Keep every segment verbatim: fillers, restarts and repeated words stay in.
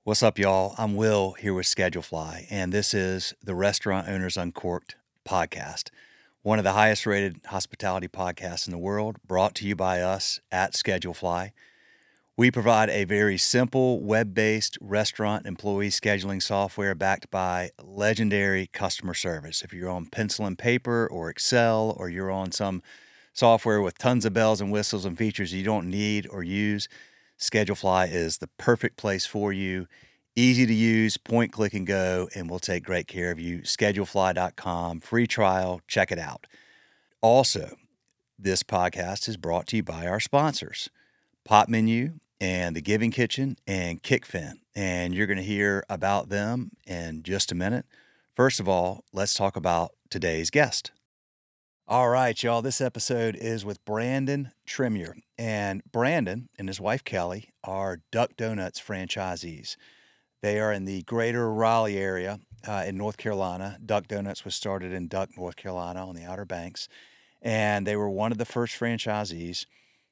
What's up, y'all? I'm Will here with Schedulefly, and this is the Restaurant Owners Uncorked podcast, one of the highest rated hospitality podcasts in the world, brought to you by us at Schedulefly. We provide a very simple web-based restaurant employee scheduling software backed by legendary customer service. If you're on pencil and paper or Excel, or you're on some software with tons of bells and whistles and features you don't need or use, Schedulefly is the perfect place for you. Easy to use, point, click, and go, and we'll take great care of you. Schedulefly dot com, free trial, check it out. Also, this podcast is brought to you by our sponsors, Popmenu and The Giving Kitchen and Kickfin, and you're going to hear about them in just a minute. First of all, let's talk about today's guest. All right, y'all, this episode is with Brandon Tremier, and Brandon and his wife Kelly are Duck Donuts franchisees. They are in the greater Raleigh area uh, in North Carolina. Duck Donuts was started in Duck, North Carolina on the Outer Banks, and they were one of the first franchisees.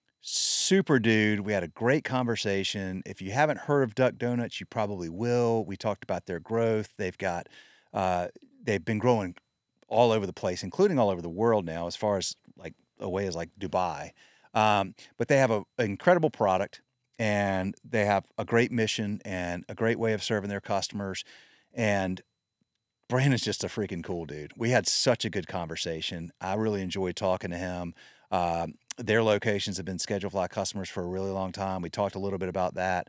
Super dude. We had a great conversation. If you haven't heard of Duck Donuts, you probably will. We talked about their growth. They've got, uh, they've been growing all over the place, including all over the world now, as far as like away as like Dubai. Um, but they have a, an incredible product, and they have a great mission and a great way of serving their customers. And Brandon's just a freaking cool dude. We had such a good conversation. I really enjoyed talking to him. Um, their locations have been Schedulefly customers for a really long time. We talked a little bit about that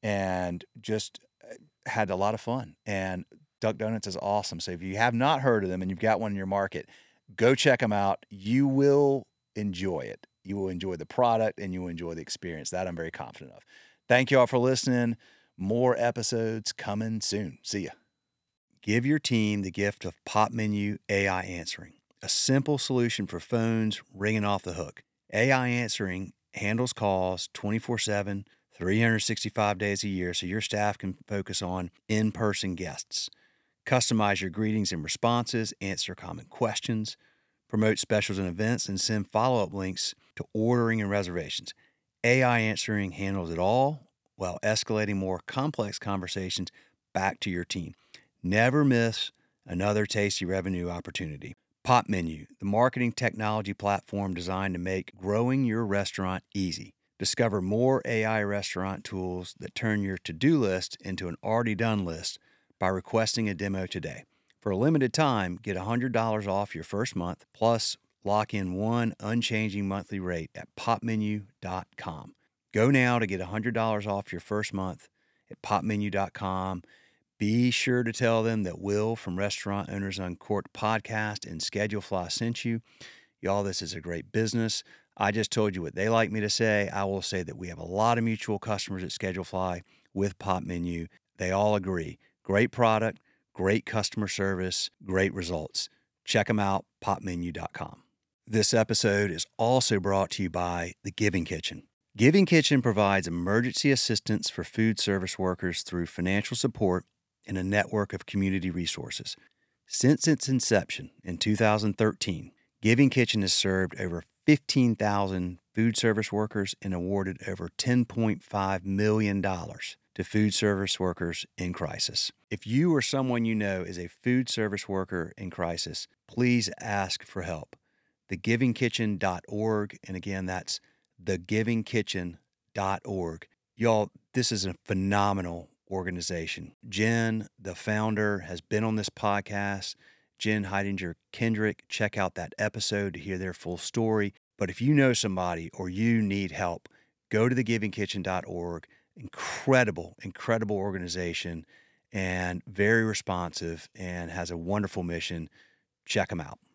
and just had a lot of fun. And Duck Donuts is awesome. So if you have not heard of them and you've got one in your market, go check them out. You will enjoy it. You will enjoy the product and you will enjoy the experience. That I'm very confident of. Thank you all for listening. More episodes coming soon. See ya. Give your team the gift of Popmenu A I Answering, a simple solution for phones ringing off the hook. A I Answering handles calls twenty-four seven, three hundred sixty-five days a year so your staff can focus on in-person guests. Customize your greetings and responses, answer common questions, promote specials and events, and send follow-up links to ordering and reservations. A I Answering handles it all while escalating more complex conversations back to your team. Never miss another tasty revenue opportunity. Popmenu, the marketing technology platform designed to make growing your restaurant easy. Discover more A I restaurant tools that turn your to-do list into an already done list by requesting a demo today. For a limited time, get one hundred dollars off your first month, plus lock in one unchanging monthly rate at popmenu dot com. Go now to get one hundred dollars off your first month at popmenu dot com. Be sure to tell them that Will from Restaurant Owners Uncorked podcast and Schedulefly sent you. Y'all, this is a great business. I just told you what they like me to say. I will say that we have a lot of mutual customers at Schedulefly with Popmenu. They all agree. Great product, great customer service, great results. Check them out, popmenu dot com. This episode is also brought to you by The Giving Kitchen. Giving Kitchen provides emergency assistance for food service workers through financial support and a network of community resources. Since its inception in two thousand thirteen, Giving Kitchen has served over fifteen thousand food service workers and awarded over ten point five million dollars to food service workers in crisis. If you or someone you know is a food service worker in crisis, please ask for help. the giving kitchen dot org, and again, that's the giving kitchen dot org. Y'all, this is a phenomenal organization. Jen, the founder, has been on this podcast. Jen Heidinger Kendrick, check out that episode to hear their full story. But if you know somebody or you need help, go to the giving kitchen dot org. Incredible, incredible organization and very responsive and has a wonderful mission. Check them out.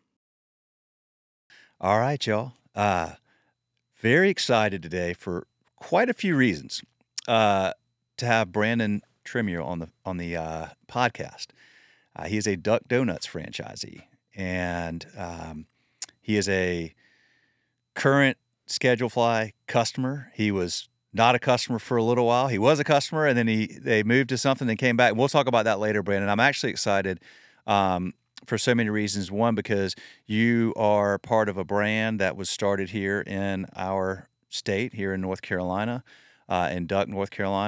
All right, y'all. Uh, very excited today for quite a few reasons uh, to have Brandon Tremier on the on the uh, podcast. Uh, he is a Duck Donuts franchisee, and um, he is a current Schedulefly customer. He was not a customer for a little while. He was a customer, and then he they moved to something and came back. And we'll talk about that later, Brandon. I'm actually excited um, for so many reasons. One, because you are part of a brand that was started here in our state, here in North Carolina, uh, in Duck, North Carolina.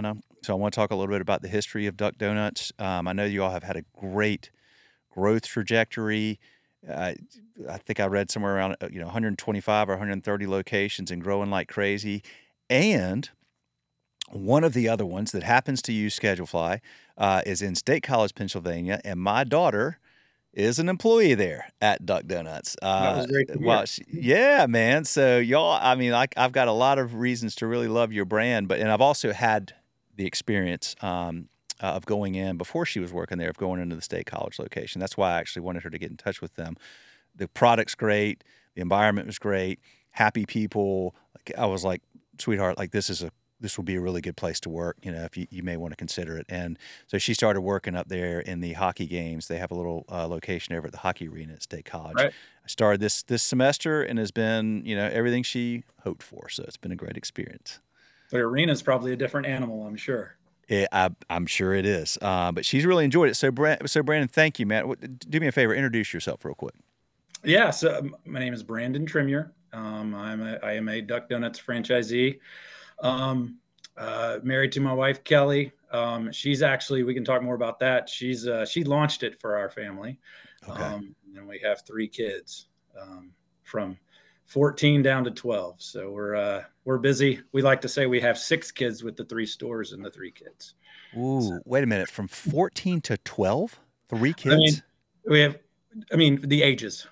So I want to talk a little bit about the history of Duck Donuts. Um, I know you all have had a great growth trajectory. Uh, I think I read somewhere around uh, you know one hundred twenty-five or one hundred thirty locations and growing like crazy. And one of the other ones that happens to use ScheduleFly uh, is in State College, Pennsylvania, and my daughter is an employee there at Duck Donuts. That Uh, was great to well, hear. she, yeah, man. So y'all, I mean, like I've got a lot of reasons to really love your brand, but and I've also had the experience um, uh, of going in before she was working there, of going into the State College location. That's why I actually wanted her to get in touch with them. The product's great, the environment was great, happy people. Like I was like, sweetheart, like this is a this will be a really good place to work, you know, if you, you may want to consider it. And so she started working up there in the hockey games. They have a little uh, location over at the hockey arena at State College. Right. I started this this semester and has been, you know, everything she hoped for. So it's been a great experience. The arena is probably a different animal, I'm sure. It, I, I'm sure it is. Uh, but she's really enjoyed it. So, Brand, so Brandon, thank you, man. Do me a favor, introduce yourself real quick. Yeah, so um, my name is Brandon Tremier. Um, I'm a, I am a Duck Donuts franchisee. Um, uh, married to my wife, Kelly. Um, she's actually, we can talk more about that. She's, uh, she launched it for our family. Okay. Um, and we have three kids, um, from fourteen down to twelve. So we're, uh, we're busy. We like to say we have six kids with the three stores and the three kids. Ooh, So, wait a minute. From fourteen to twelve? Three kids? I mean, we have, I mean, the ages.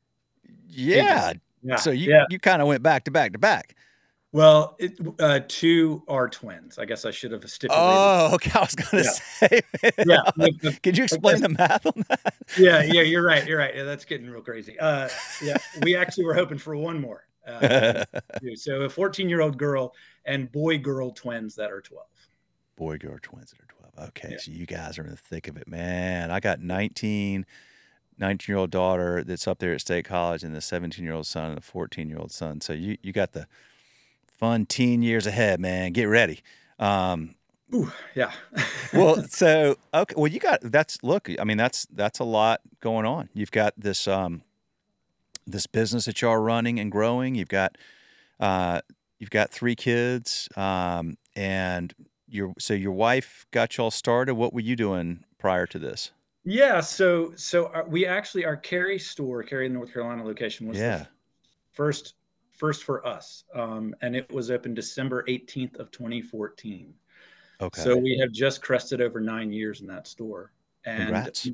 Yeah. Ages. Yeah. So you, yeah. you kind of went back to back to back. Well, it, uh, two are twins. I guess I should have stipulated. Oh, okay. I was going to Yeah. say, Yeah. could you explain the math on that? Yeah, yeah, you're right. You're right. Yeah, that's getting real crazy. Uh, yeah, we actually were hoping for one more. Uh, so a fourteen-year-old girl and boy-girl twins that are twelve. Boy, girl twins that are twelve. Okay, Yeah. so you guys are in the thick of it, man. I got nineteen, nineteen-year-old daughter that's up there at State College, and the seventeen-year-old son and a fourteen-year-old son. So you you got the fun teen years ahead, man. Get ready. Um, Ooh, yeah. well, so okay. Well, you got that's look. I mean, that's that's a lot going on. You've got this um, this business that you are running and growing. You've got uh, you've got three kids, um, and your so your wife got y'all started. What were you doing prior to this? Yeah, so so uh, we actually our Cary store, Cary, North Carolina location was Yeah. the first first for us, um, and it was open December eighteenth of twenty fourteen. Okay. So we have just crested over nine years in that store. And Congrats.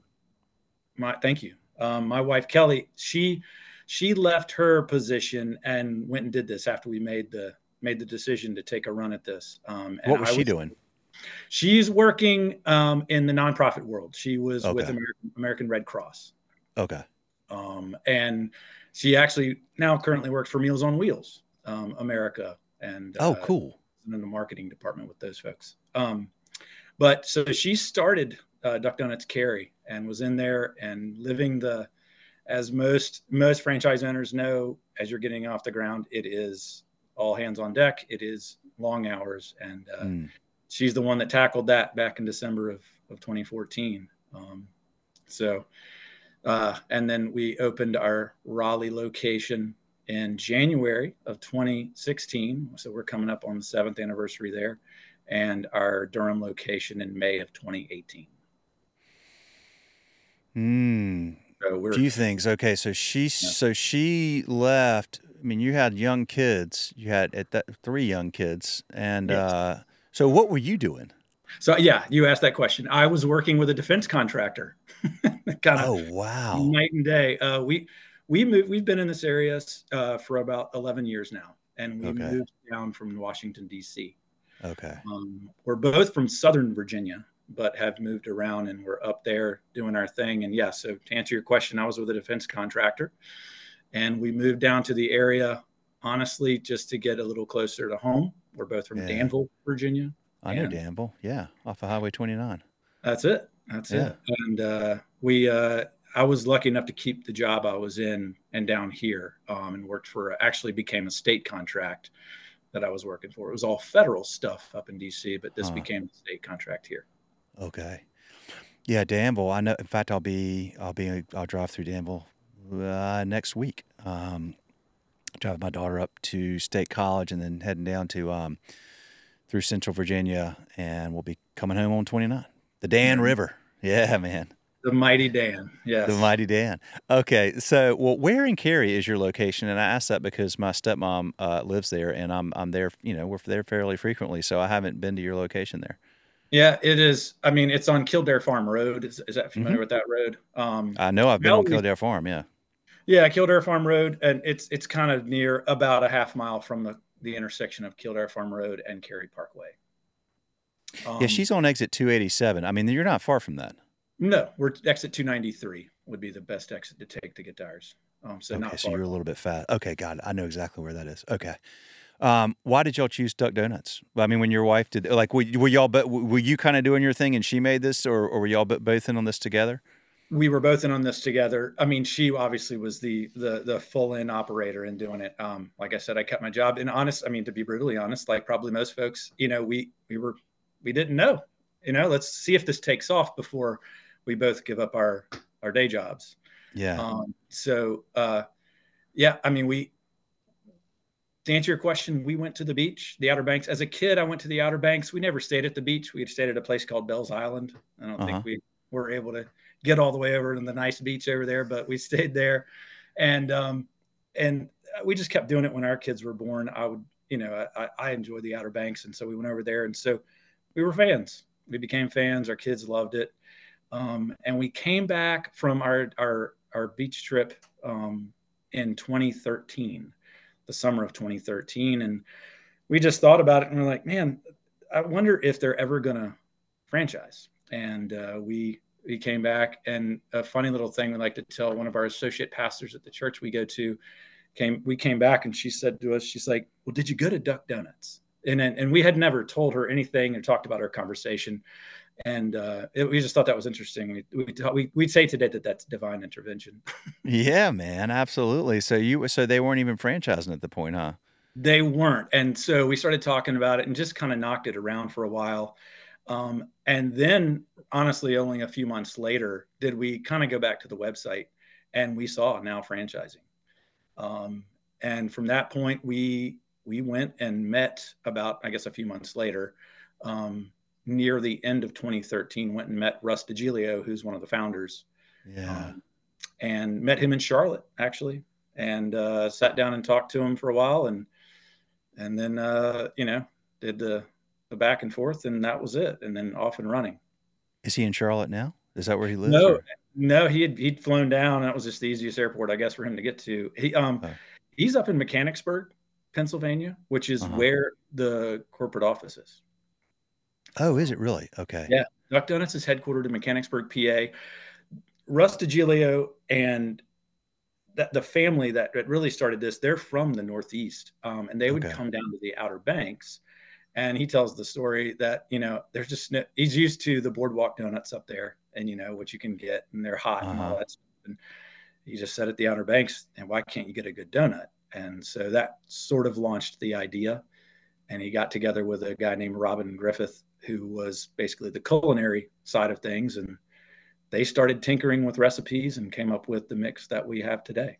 my thank you. Um, my wife Kelly, she she left her position and went and did this after we made the made the decision to take a run at this. Um, and What was I she doing? She's working um, in the nonprofit world. She was with Okay. American, American Red Cross. Okay. Um, and she actually now currently works for Meals on Wheels, um, America, and Oh, uh, cool. in the marketing department with those folks. Um, but so she started uh, Duck Donuts Cary and was in there and living the, as most most franchise owners know, as you're getting off the ground, it is all hands on deck. It is long hours, and uh, Mm. she's the one that tackled that back in December of of twenty fourteen. Um, so, uh, and then we opened our Raleigh location in January of twenty sixteen. So we're coming up on the seventh anniversary there, and our Durham location in May of twenty eighteen. Mm. So we're Few things. Okay, so she Yeah. so she left. I mean, you had young kids. You had at that three young kids, and Yes. uh, so what were you doing? So yeah, you asked that question. I was working with a defense contractor, kind of Oh, wow. night and day. Uh, we we moved. We've been in this area uh, for about eleven years now, and we Okay. moved down from Washington D C. Okay. Um, we're both from Southern Virginia, but have moved around, and we're up there doing our thing. And yeah, so to answer your question, I was with a defense contractor, and we moved down to the area, honestly, just to get a little closer to home. We're both from Yeah. Danville, Virginia. I know and Danville. Yeah, off of Highway twenty-nine. That's it. That's Yeah. it. And uh, we, uh, I was lucky enough to keep the job I was in and down here, um, and worked for, actually became a state contract that I was working for. It was all federal stuff up in D C, but this Huh. became a state contract here. Okay. Yeah, Danville. I know. In fact, I'll be I'll be I'll drive through Danville uh, next week. Um, drive my daughter up to State College and then heading down to um, through Central Virginia, and we'll be coming home on twenty-nine. The Dan Yeah. River. Yeah, man. The mighty Dan. The Yes. mighty Dan. Okay, so well, where in Cary is your location? And I asked that because my stepmom uh, lives there, and I'm I'm there. You know, we're there fairly frequently, so I haven't been to your location there. Yeah, it is. I mean, it's on Kildare Farm Road. Is, is that hmm familiar with that road? Um, I know I've been now on we, Kildare Farm. Yeah. yeah, Kildare Farm Road, and it's it's kind of near about a half mile from the the intersection of Kildare Farm Road and Cary Parkway. Yeah, Um, she's on exit two eighty-seven. I mean, you're not far from that. no, we're exit two ninety-three would be the best exit to take to get to ours. Um, so Okay, not so far. you're a little bit fast. Okay, got it. I know exactly where that is. Okay. Um, why did y'all choose Duck Donuts? I mean, when your wife did, like, were, were y'all, but were you kind of doing your thing and she made this, or, or were y'all both in on this together? We were both in on this together. I mean, she obviously was the the the full in operator in doing it. Um, like I said, I kept my job. And honest, I mean, to be brutally honest, like probably most folks, you know, we we were we didn't know. You know, let's see if this takes off before we both give up our our day jobs. Yeah. Um, so uh, yeah, I mean, we to answer your question, we went to the beach, the Outer Banks. As a kid, I went to the Outer Banks. We never stayed at the beach. We had stayed at a place called Bell's Island. I don't Uh-huh. think we were able to get all the way over to the nice beach over there, but we stayed there. And um, and we just kept doing it when our kids were born. I would, you know, I, I enjoyed the Outer Banks. And so we went over there. And so we were fans. We became fans. Our kids loved it. Um, and we came back from our, our, our beach trip um, in twenty thirteen. The summer of twenty thirteen. And we just thought about it and we're like, man, I wonder if they're ever going to franchise. And uh, we, we came back, and a funny little thing we like to tell, one of our associate pastors at the church we go to came, we came back and she said to us, she's like, well, did you go to Duck Donuts? And, and we had never told her anything or talked about our conversation. And uh, it, we just thought that was interesting. We, we, we, we'd say today that that's divine intervention. Yeah, man, absolutely. So you, so they weren't even franchising at the point, huh? They weren't. And so we started talking about it and just kind of knocked it around for a while. Um, and then, honestly, only a few months later, did we kind of go back to the website, and we saw Now Franchising. Um, and from that point, we we went and met about, I guess, a few months later, um, near the end of twenty thirteen, went and met Russ DiGilio, who's one of the founders, Yeah. um, and met him in Charlotte, actually, and uh, sat down and talked to him for a while, and and then uh, you know did the the back and forth, and that was it, and then off and running. Is he in Charlotte now? Is that where he lives? No, Or? no, he had he'd flown down. That was just the easiest airport, I guess, for him to get to. He um Uh, he's up in Mechanicsburg, Pennsylvania, which is uh-huh. where the corporate office is. Oh, is it really? Okay. Yeah, Duck Donuts is headquartered in Mechanicsburg, P A. Russ DiGilio and that the family that, that really started this, they're from the Northeast, um, and they would Okay. come down to the Outer Banks. And he tells the story that, you know, there's just no, he's used to the boardwalk donuts up there, and you know what you can get, and they're hot and all Uh-huh. that stuff. And he just said at the Outer Banks, and why can't you get a good donut? And so that sort of launched the idea. And he got together with a guy named Robin Griffith, who was basically the culinary side of things, and they started tinkering with recipes and came up with the mix that we have today.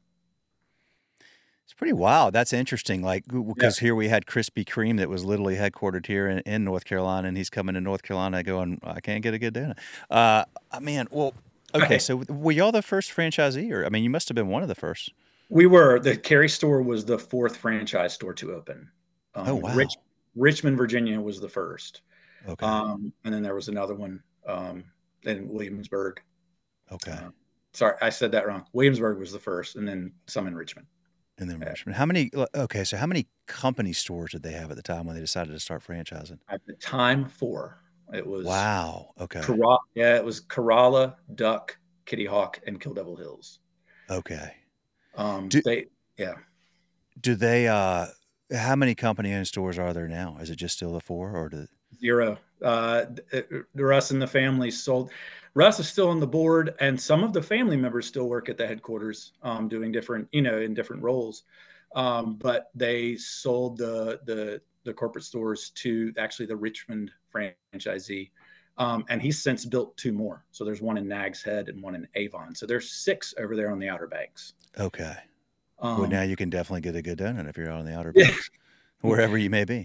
It's pretty wild. That's interesting. Like, Yeah. because here we had Krispy Kreme that was literally headquartered here in, in North Carolina, and he's coming to North Carolina going, I can't get a good donut. Uh, man, well, okay. Right. So were y'all the first franchisee, or I mean, you must have been one of the first. We were. The Cary store was the fourth franchise store to open. Um, Oh, wow. Rich, Richmond, Virginia was the first. Okay. Um, and then there was another one um, in Williamsburg. Okay. Uh, sorry, I said that wrong. Williamsburg was the first, and then some in Richmond. And then Yeah. Richmond. How many? Okay, so how many company stores did they have at the time when they decided to start franchising? At the time, four. It was Wow. Okay. Cora- yeah, it was Corolla, Duck, Kitty Hawk, and Kill Devil Hills. Okay. Um, Do, they, yeah. do they? Uh, how many company-owned stores are there now? Is it just still the four, or do? Zero. Uh, Russ and the family sold. Russ is still on the board, and some of the family members still work at the headquarters, um, doing different, you know, in different roles. Um, but they sold the the the corporate stores to actually the Richmond franchisee, um, and he's since built two more. So there's one in Nags Head and one in Avon. So there's six over there on the Outer Banks. Okay. Um, Well, now you can definitely get a good donut if you're out on the Outer yeah. Banks, wherever you may be.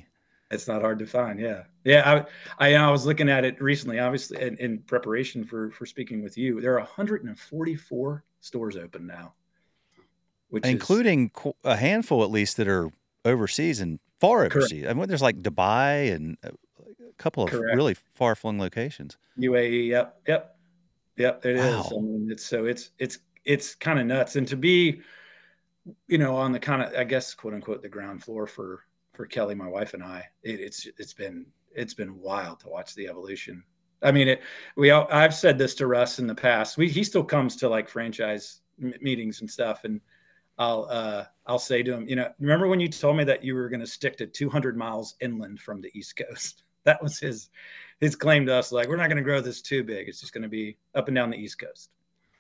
It's not hard to find. Yeah. Yeah. I, I, I was looking at it recently, obviously in, in preparation for, for speaking with you. There are one hundred forty-four stores open now, which is Including a handful at least that are overseas and far correct. overseas. I mean, there's like Dubai and a couple of Correct. really far flung locations. U A E. Yep. Yep. Yep. It is. I Wow. mean, it's so it's, it's, it's kind of nuts. And to be, you know, on the kind of, I guess, quote unquote, the ground floor for, for Kelly, my wife and I, it, it's, it's been, it's been wild to watch the evolution. I mean, it, we, all, I've said this to Russ in the past. We, he still comes to like franchise m- meetings and stuff. And I'll, uh, I'll say to him, you know, remember when you told me that you were going to stick to two hundred miles inland from the East Coast? That was his, his claim to us. Like, we're not going to grow this too big. It's just going to be up and down the East Coast.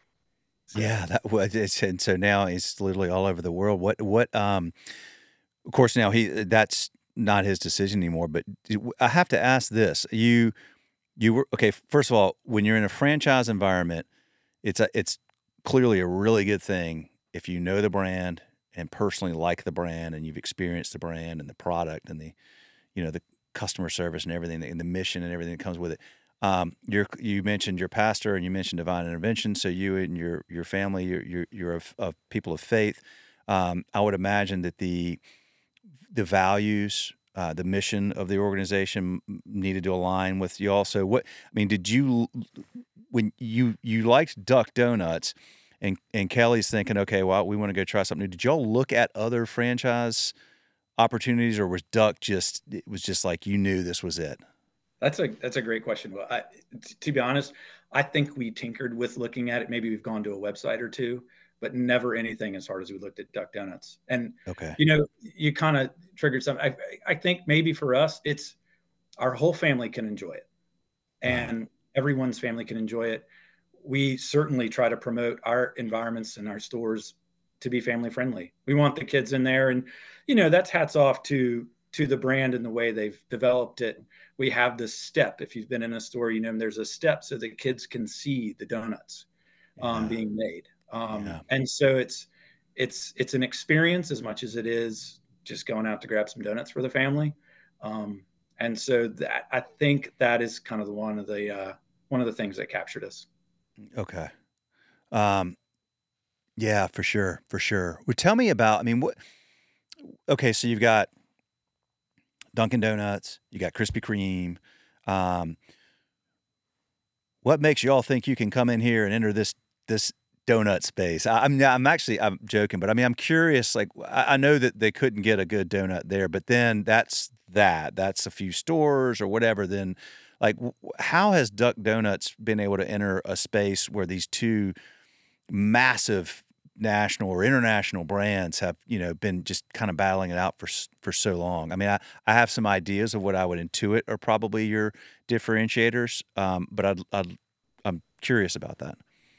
So. Yeah, that was it's, and so now it's literally all over the world. What what um of course now he that's not his decision anymore, but I have to ask this. You you were okay, first of all, when you're in a franchise environment, it's a it's clearly a really good thing if you know the brand and personally like the brand and you've experienced the brand and the product and the you know the customer service and everything and the mission and everything that comes with it. Um, you're, you mentioned your pastor and you mentioned divine intervention. So you and your your family, you're you're, you're of, of people of faith. Um, I would imagine that the the values, uh, the mission of the organization needed to align with you. Also, what I mean, did you when you you liked Duck Donuts, and and Kelly's thinking, okay, well, we want to go try something new. Did y'all look at other franchise opportunities, or was Duck just it was just like you knew this was it? That's a that's a great question. Well, I, t- to be honest, I think we tinkered with looking at it. Maybe we've gone to a website or two, but never anything as hard as we looked at Duck Donuts. And Okay. you know, you kind of triggered something. I, I think maybe for us, it's our whole family can enjoy it, Uh-huh. and everyone's family can enjoy it. We certainly try to promote our environments and our stores to be family friendly. We want the kids in there, and you know, that's hats off to to the brand and the way they've developed it. We have this step. If you've been in a store, you know there's a step so the kids can see the donuts um, Yeah. being made, um, Yeah. and so it's it's it's an experience as much as it is just going out to grab some donuts for the family. Um, and so that I think that is kind of the one of the uh, one of the things that captured us. Okay. Um, yeah, for sure, for sure. Well, tell me about, I mean, what, okay, so you've got Dunkin' Donuts, you got Krispy Kreme. Um, what makes y'all think you can come in here and enter this this donut space? I, I'm I'm actually I'm joking, but I mean I'm curious. Like I, I know that they couldn't get a good donut there, but then that's that. That's a few stores or whatever. Then, like, w- how has Duck Donuts been able to enter a space where these two massive national or international brands have you know been just kind of battling it out for s- for so long? I mean, I, I have some ideas of what I would intuit are probably your differentiators, um, but I'd, I'd I'm curious about that.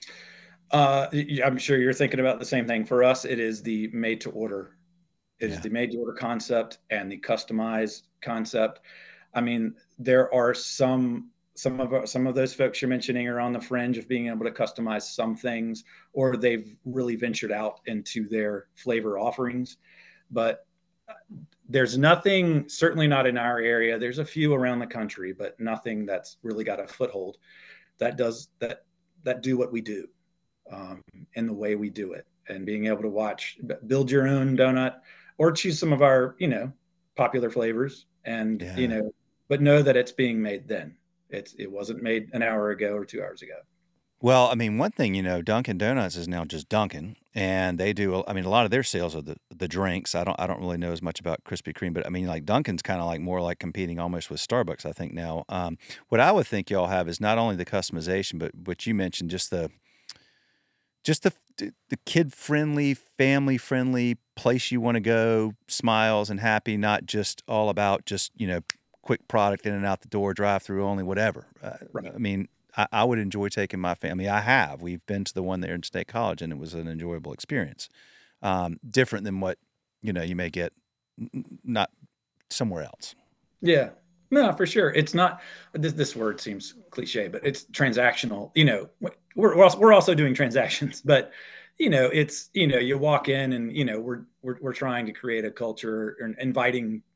Uh, I'm sure you're thinking about the same thing. For us, it is the made to order. It is Yeah, the made to order concept and the customized concept. I mean, there are some some of some of those folks you're mentioning are on the fringe of being able to customize some things, or they've really ventured out into their flavor offerings. But uh, there's nothing, certainly not in our area. There's a few around the country, but nothing that's really got a foothold that does that that do what we do um, in the way we do it, and being able to watch build your own donut or choose some of our you know popular flavors, and you yeah. know but know that it's being made then. It's it wasn't made an hour ago or two hours ago. Well, I mean, one thing, you know, Dunkin' Donuts is now just Dunkin', and they do. a- I mean, a lot of their sales are the the drinks. I don't I don't really know as much about Krispy Kreme, but I mean, like Dunkin's kind of like more like competing almost with Starbucks, I think now. Um, what I would think y'all have is not only the customization, but what you mentioned, just the just the the kid friendly, family friendly place you want to go, smiles and happy, not just all about just you know quick product in and out the door, drive through only, whatever. Uh, Right. I mean, I, I would enjoy taking my family. I have. We've been to the one there in State College, and it was an enjoyable experience. Um, different than what you know you may get n- n- not somewhere else. Yeah. No, for sure. It's not this, this word seems cliche, but it's transactional. You know, we're we're also, we're also doing transactions, but you know, it's you know, you walk in and you know, we're we're we're trying to create a culture and inviting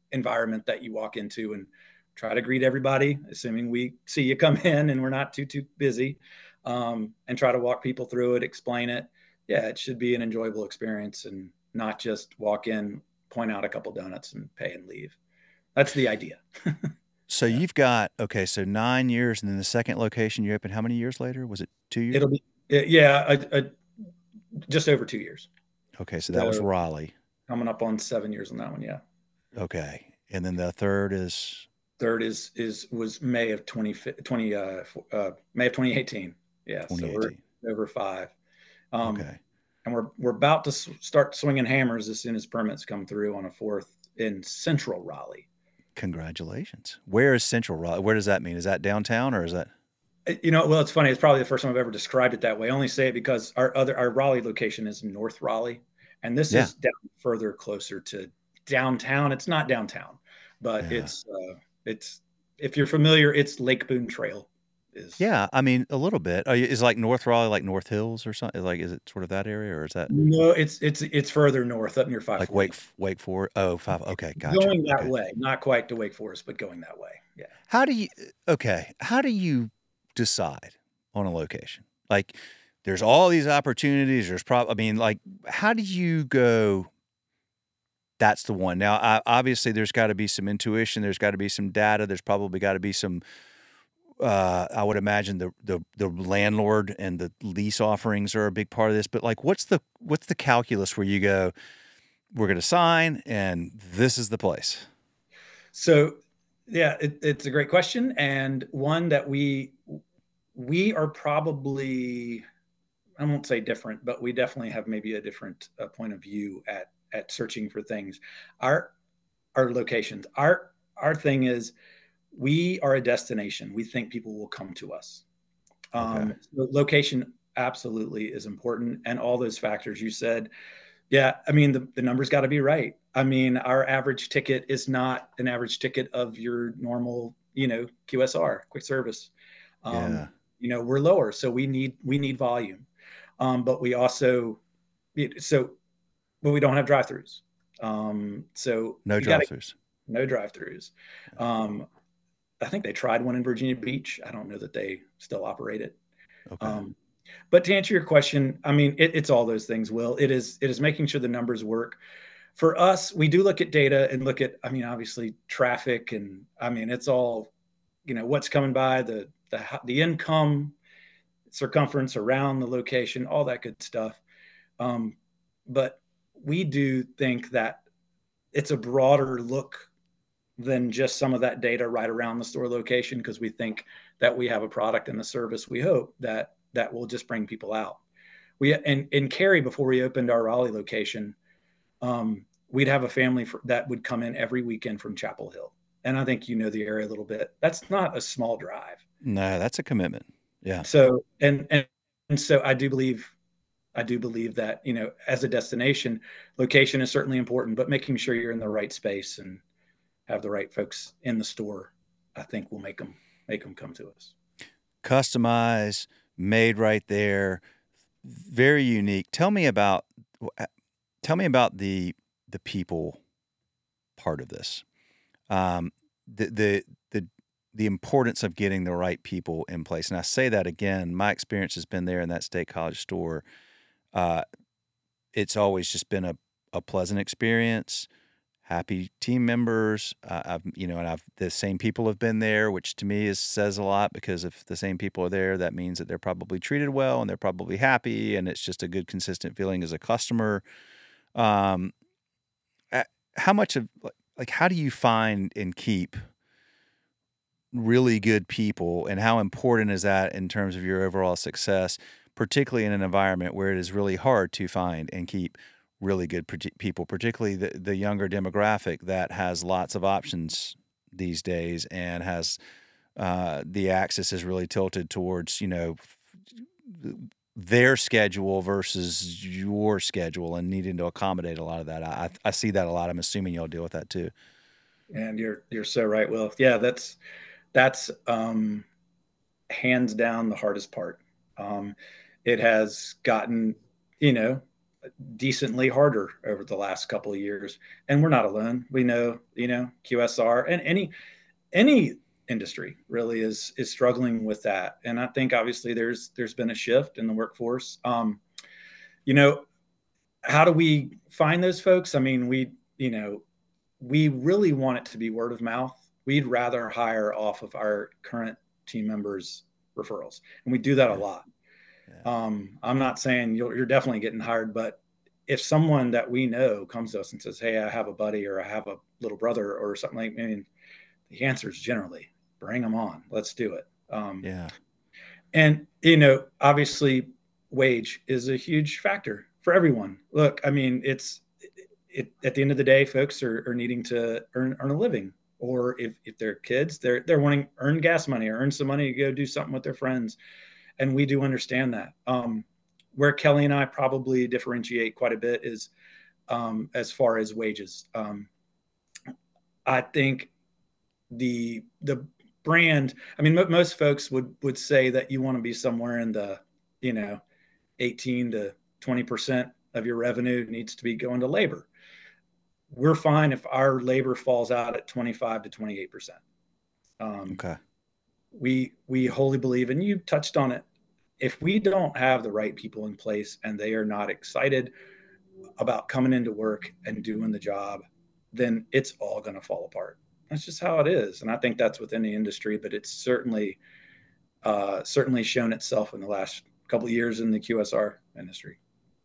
environment that you walk into, and try to greet everybody, assuming we see you come in and we're not too, too busy, um, and try to walk people through it, explain it. Yeah, it should be an enjoyable experience and not just walk in, point out a couple donuts and pay and leave. That's the idea. So Yeah. you've got, okay, so nine years, and then the second location you opened, how many years later? Was it two years? It'll be, yeah, a, a, just over two years. Okay, so, So that was Raleigh. coming up on seven years on that one. Yeah. Okay. And then the third is? Third is, is, was May of twenty, twenty uh, uh, May of twenty eighteen. Yeah. So we're over five. Um, okay. And we're, we're about to s- start swinging hammers as soon as permits come through on a fourth in central Raleigh. Congratulations. Where is central Raleigh? Where does that mean? Is that downtown, or is that? You know, well, it's funny. It's probably the first time I've ever described it that way. I only say it because our other, our Raleigh location is North Raleigh, and this Yeah. is down further closer to downtown. It's not downtown, but Yeah. it's, uh, it's, if you're familiar, it's Lake Boone Trail. Is, Yeah, I mean, a little bit. Are you, is like North Raleigh like North Hills or something? Like, is it sort of that area, or is that no, it's, it's, it's further north, up near five like forty. Wake Wake Forest? Oh, five. Okay, gotcha. Going that Okay. way, not quite to Wake Forest, but going that way. Yeah. How do you? Okay, how do you decide on a location? Like, there's all these opportunities. There's probably, I mean, like, how do you go? That's the one. Now, I, obviously, there's got to be some intuition. There's got to be some data. There's probably got to be some. Uh, I would imagine the, the the landlord and the lease offerings are a big part of this. But like, what's the what's the calculus where you go, we're going to sign, and this is the place? So, yeah, it, it's a great question, and one that we we are probably, I won't say different, but we definitely have maybe a different uh, point of view at at searching for things. Our our locations, our our thing is, we are a destination. We think people will come to us. Um, Okay. so location absolutely is important, and all those factors you said. Yeah, I mean, the, the numbers got to be right. I mean, our average ticket is not an average ticket of your normal, you know, Q S R, quick service. Um, Yeah. You know, we're lower, so we need we need volume, um, but we also, so, but we don't have drive-throughs. Um, so No you got to drive-throughs. no drive-throughs. Um, I think they tried one in Virginia Beach. I don't know that they still operate it. Okay. Um, but to answer your question, I mean, it, it's all those things, Will. It is it is making sure the numbers work. For us, we do look at data and look at, I mean, obviously traffic, and I mean, it's all, you know, what's coming by, the the the income, circumference around the location, all that good stuff. Um, but we do think that it's a broader look than just some of that data right around the store location, because we think that we have a product and a service, we hope, that that will just bring people out. We and in Cary, before we opened our Raleigh location, um, we'd have a family for, that would come in every weekend from Chapel Hill, and I think you know the area a little bit. That's not a small drive. No, that's a commitment. Yeah. So and and, and so I do believe I do believe that, you know, as a destination, location is certainly important, but making sure you're in the right space and have the right folks in the store, I think will make them make them come to us. Customized, made right there, very unique. Tell me about tell me about the the people part of this. Um, the the the the importance of getting the right people in place. And I say that again, my experience has been there in that State College store. Uh, it's always just been a, a pleasant experience. Happy team members. Uh, I've, you know, and I've, the same people have been there, which to me is, says a lot, because if the same people are there, that means that they're probably treated well and they're probably happy. And it's just a good, consistent feeling as a customer. Um, how much of, like, how do you find and keep really good people, and how important is that in terms of your overall success, particularly in an environment where it is really hard to find and keep really good people, particularly the, the younger demographic that has lots of options these days and has uh, the axis is really tilted towards, you know, their schedule versus your schedule, and needing to accommodate a lot of that. I, I see that a lot. I'm assuming y'all deal with that too. And you're you're so right, Will. Yeah, that's that's um, hands down the hardest part. Um, it has gotten, you know, decently harder over the last couple of years. And we're not alone. We know, you know, Q S R and any any industry really is is struggling with that. And I think obviously there's there's been a shift in the workforce. Um, you know, how do we find those folks? I mean, we, you know, we really want it to be word of mouth. We'd rather hire off of our current team members' referrals, and we do that Yeah. a lot. Yeah. Um, I'm not saying you're, you're definitely getting hired, but if someone that we know comes to us and says, "Hey, I have a buddy or I have a little brother or something," like, I mean, the answer is generally bring them on. Let's do it. Um, Yeah. and you know, obviously, wage is a huge factor for everyone. Look, I mean, it's it, at the end of the day, folks are, are needing to earn earn a living, or if if they're kids, they're they're wanting to earn gas money or earn some money to go do something with their friends, and we do understand that. Um, where Kelly and I probably differentiate quite a bit is um, as far as wages. Um, I think the the brand. I mean, m- most folks would would say that you want to be somewhere in the, you know, eighteen to twenty percent of your revenue needs to be going to labor. We're fine if our labor falls out at twenty-five to twenty-eight percent. Um, Okay. we we wholly believe, and you touched on it. If we don't have the right people in place and they are not excited about coming into work and doing the job, then it's all going to fall apart. That's just how it is, and I think that's within the industry. But it's certainly uh, certainly shown itself in the last couple of years in the Q S R industry.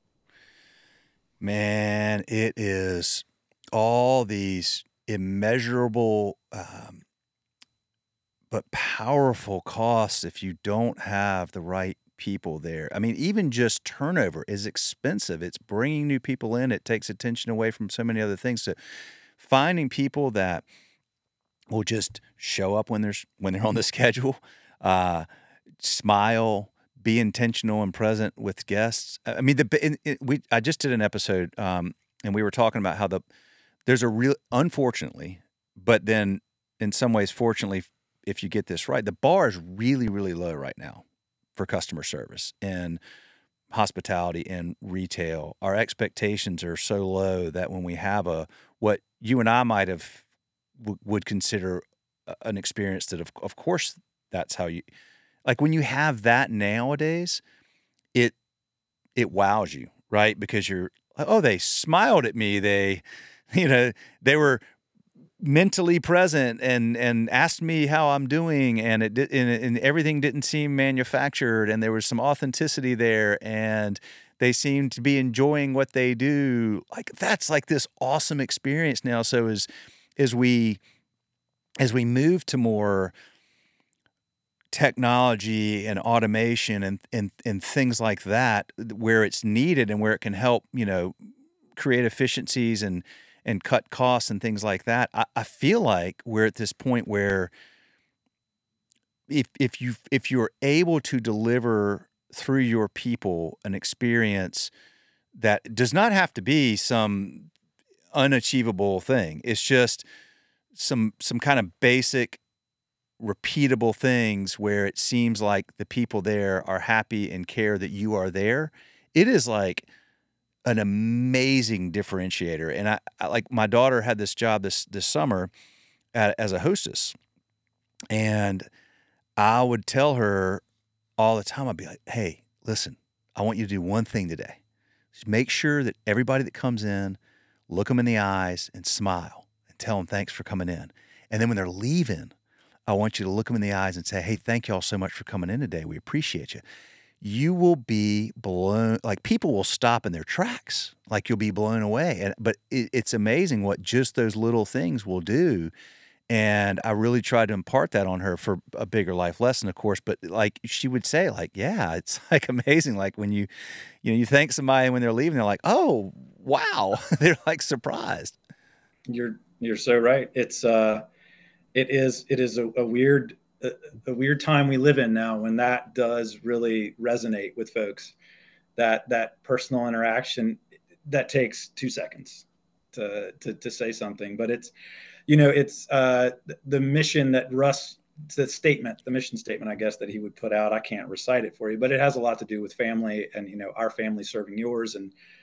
Man, it is all these immeasurable um, but powerful costs if you don't have the right people there. I mean, even just turnover is expensive. It's bringing new people in. It takes attention away from so many other things. So finding people that will just show up when there's when they're on the schedule, uh, smile, be intentional and present with guests. I I mean, the in, in, we I just did an episode, um, and we were talking about how the there's a real unfortunately, but then in some ways, fortunately, if you get this right, the bar is really really low right now for customer service and hospitality and retail. Our expectations are so low that when we have a what you and I might have w- would consider a- an experience that of of course that's how you like when you have that nowadays, it it wows you, right? Because you're like, oh, they smiled at me. They, you know, they were mentally present and and asked me how I'm doing, and it did, and, and everything didn't seem manufactured, and there was some authenticity there, and they seemed to be enjoying what they do. Like that's like this awesome experience now. So as as we as we move to more technology and automation and, and and things like that where it's needed and where it can help, you know, create efficiencies and and cut costs and things like that. I, I feel like we're at this point where if if you if you're able to deliver through your people an experience that does not have to be some unachievable thing. It's just some some kind of basic repeatable things where it seems like the people there are happy and care that you are there. It is like an amazing differentiator. And I, I like my daughter had this job this this summer at, as a hostess, and I would tell her all the time. I'd be like, "Hey, listen, I want you to do one thing today. Just make sure that everybody that comes in, look them in the eyes and smile and tell them thanks for coming in. And then when they're leaving, I want you to look them in the eyes and say, hey, thank y'all so much for coming in today. We appreciate you. You will be blown, like people will stop in their tracks, like you'll be blown away. And but it, it's amazing what just those little things will do. And I really tried to impart that on her for a bigger life lesson, of course. But like she would say, like, yeah, it's like amazing. Like when you, you know, you thank somebody and when they're leaving, they're like, oh, wow. They're like surprised. You're you're so right. It's uh, it is it is a, a weird a, a weird time we live in now when that does really resonate with folks. That that personal interaction that takes two seconds to to, to say something, but it's you know it's uh, the mission that Russ the statement the mission statement I guess that he would put out. I can't recite it for you, but it has a lot to do with family and you know our family serving yours and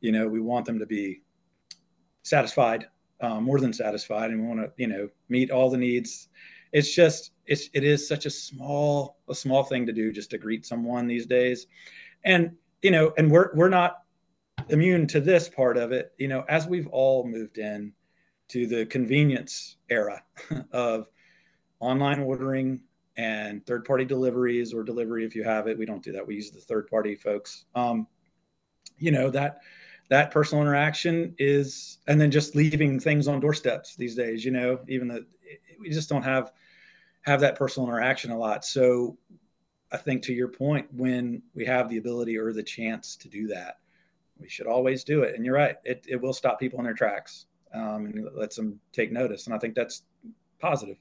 You know, we want them to be satisfied, um, more than satisfied, and we want to, you know, meet all the needs. It's just, it's, it is such a small, a small thing to do just to greet someone these days. And, you know, and we're, we're not immune to this part of it, you know, as we've all moved in to the convenience era of online ordering and third-party deliveries, or delivery if you have it. We don't do that. We use the third-party folks. Um, you know, that that personal interaction is, and then just leaving things on doorsteps these days, you know, even the, we just don't have have that personal interaction a lot. So I think, to your point, when we have the ability or the chance to do that, we should always do it. And you're right, it, it will stop people in their tracks, um, and lets them take notice. And I think that's positive.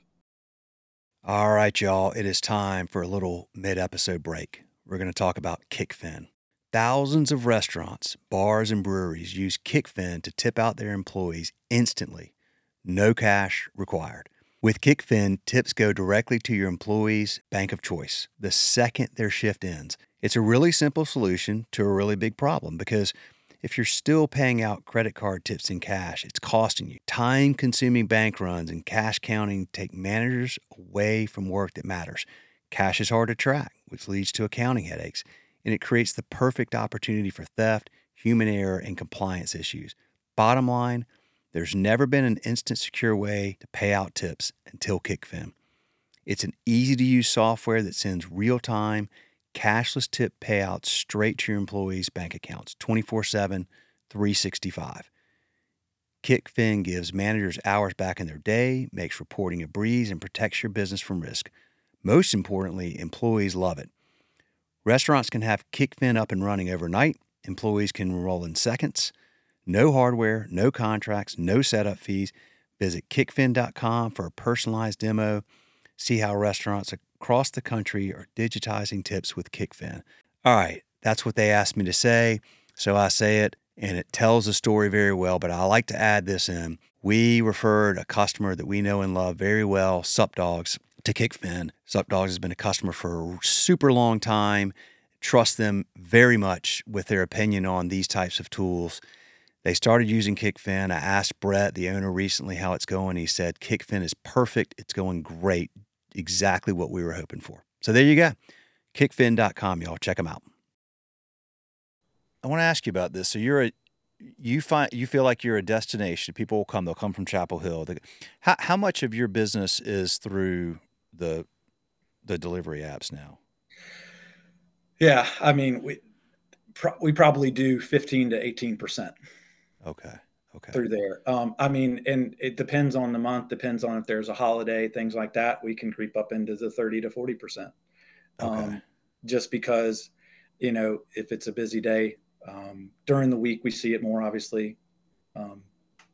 All right, y'all, it is time for a little mid-episode break. We're going to talk about Kickfin. Thousands of restaurants, bars, and breweries use Kickfin to tip out their employees instantly. No cash required. With Kickfin, tips go directly to your employees' bank of choice the second their shift ends. It's a really simple solution to a really big problem, because if you're still paying out credit card tips in cash, it's costing you. Time-consuming bank runs and cash counting take managers away from work that matters. Cash is hard to track, which leads to accounting headaches, and it creates the perfect opportunity for theft, human error, and compliance issues. Bottom line, there's never been an instant, secure way to pay out tips until Kickfin. It's an easy-to-use software that sends real-time, cashless tip payouts straight to your employees' bank accounts, twenty-four seven, three sixty-five. Kickfin gives managers hours back in their day, makes reporting a breeze, and protects your business from risk. Most importantly, employees love it. Restaurants can have Kickfin up and running overnight. Employees can enroll in seconds. No hardware, no contracts, no setup fees. Visit kickfin dot com for a personalized demo. See how restaurants across the country are digitizing tips with Kickfin. All right, that's what they asked me to say, so I say it, and it tells the story very well, but I like to add this in. We referred a customer that we know and love very well, Sup Dogs, to Kickfin. Sup Dogs has been a customer for a super long time. Trust them very much with their opinion on these types of tools. They started using Kickfin. I asked Brett, the owner, recently how it's going. He said, Kickfin is perfect. It's going great. Exactly what we were hoping for. So there you go. kickfin dot com, y'all. Check them out. I want to ask you about this. So you're a, you find, you feel like you're a destination. People will come. They'll come from Chapel Hill. They, how, how much of your business is through the, the delivery apps now? Yeah. I mean, we, pro- we probably do fifteen to eighteen percent. Okay. Okay. Through there. Um, I mean, and it depends on the month, depends on if there's a holiday, things like that. We can creep up into the thirty to forty percent. Um, Okay. just because, you know, if it's a busy day, um, during the week, we see it more, obviously. Um,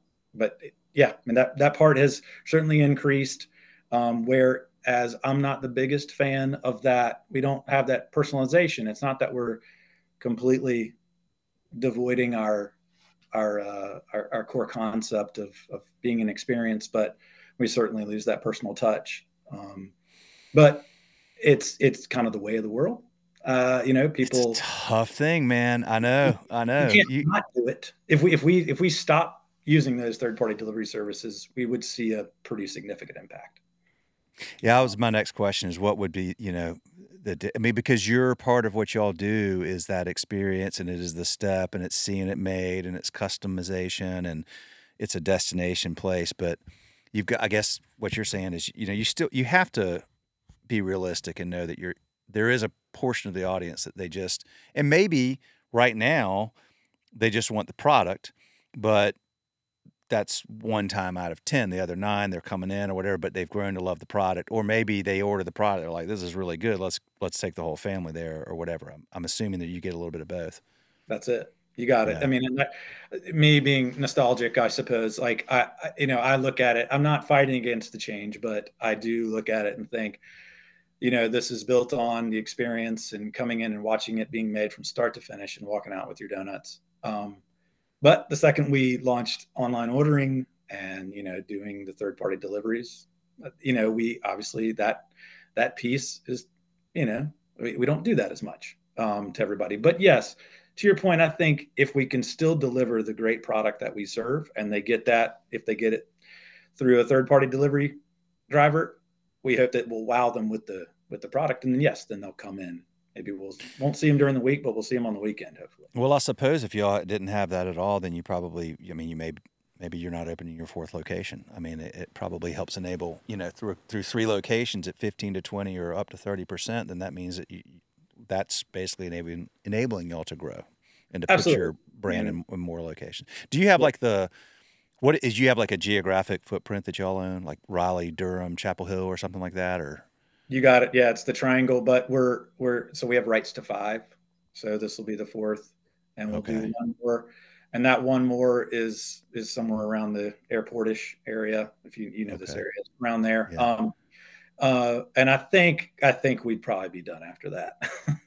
but yeah, I mean, that, that part has certainly increased. Um, whereas I'm not the biggest fan of that. We don't have that personalization. It's not that we're completely devoiding our, our, uh, our, our core concept of, of being an experience, but we certainly lose that personal touch. Um, but it's, it's kind of the way of the world. Uh, you know, people, It's a tough thing, man. I know. I you know. can't You, not do it. If we, if we, if we stop using those third party delivery services, we would see a pretty significant impact. yeah, that was my next question is what would be, you know, the, I mean, because you're part of what y'all do is that experience, and it is the step, and it's seeing it made, and it's customization, and it's a destination place. But you've got, I guess what you're saying is, you know, you still, you have to be realistic and know that you're, there is a portion of the audience that they just, and maybe right now they just want the product, but that's one time out of ten. The other nine, they're coming in or whatever, but they've grown to love the product. Or maybe they order the product. They're like, this is really good. Let's let's take the whole family there or whatever. I'm, I'm assuming that you get a little bit of both. That's it. You got it. I Yeah. mean, and that, me being nostalgic, I suppose, like I, I, you know, I look at it, I'm not fighting against the change, but I do look at it and think, you know, this is built on the experience and coming in and watching it being made from start to finish and walking out with your donuts. Um, But the second we launched online ordering and, you know, doing the third party deliveries, you know, we obviously that, that piece is, you know, we, we don't do that as much um, to everybody. But yes, to your point, I think if we can still deliver the great product that we serve, and they get that, if they get it through a third party delivery driver, we hope that we'll wow them with the with the product, and then yes, then they'll come in. Maybe we'll won't see them during the week, but we'll see them on the weekend, hopefully. Well, I suppose if y'all didn't have that at all, then you probably, I mean, you may maybe you're not opening your fourth location. I mean, it, it probably helps enable, you know, through through three locations at fifteen to twenty or up to thirty percent. Then that means that you, that's basically enabling enabling y'all to grow and to Absolutely. put your brand in, in more locations. Do you have yeah. like the what is you have like a geographic footprint that y'all own, like Raleigh, Durham, Chapel Hill, or something like that, or? You got it. Yeah, it's the triangle, but we're we're so we have rights to five. So this will be the fourth, and we'll okay. do one more, and that one more is is somewhere around the airportish area. If you you know okay. this area around there, yeah. um, uh, and I think I think we'd probably be done after that.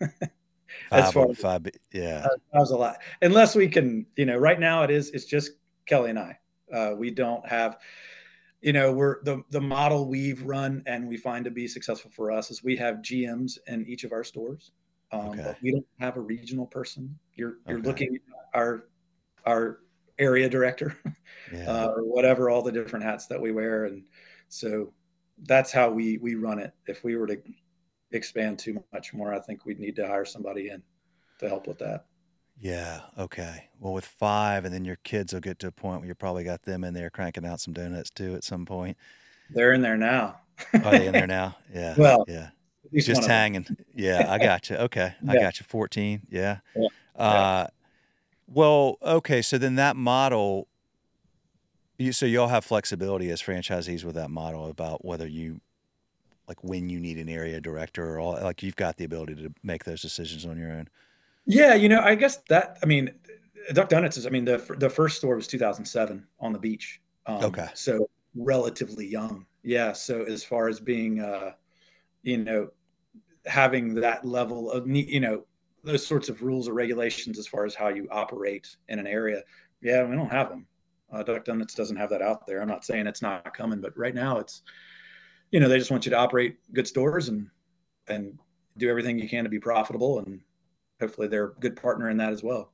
As five, far as five, yeah, uh, that was a lot. Unless we can, you know, right now it is it's just Kelly and I. Uh, we don't have. You know, we're the, the model we've run and we find to be successful for us is we have G Ms in each of our stores, um, okay. but we don't have a regional person. You're you're okay. looking at our our area director, yeah. uh, or whatever, all the different hats that we wear, and so that's how we we run it. If we were to expand too much more, I think we'd need to hire somebody in to help with that. Yeah. Okay. Well, with five, and then your kids will get to a point where you probably got them in there cranking out some donuts too at some point. They're in there now. Are they in there now? Yeah. Well, yeah. Just hanging. Yeah. I got you. Okay. Yeah. I got you. fourteen. Yeah. yeah. Uh, well, okay. So then that model, you, so y'all have flexibility as franchisees with that model about whether you, like when you need an area director or all, like you've got the ability to make those decisions on your own. Yeah, you know, I guess that, I mean, Duck Donuts is, I mean, the the first store was two thousand seven on the beach. Um, okay. So relatively young. Yeah. So as far as being, uh, you know, having that level of, you know, those sorts of rules or regulations as far as how you operate in an area. Yeah, we don't have them. Uh, Duck Donuts doesn't have that out there. I'm not saying it's not coming, but right now it's, you know, they just want you to operate good stores and, and do everything you can to be profitable, and hopefully they're a good partner in that as well.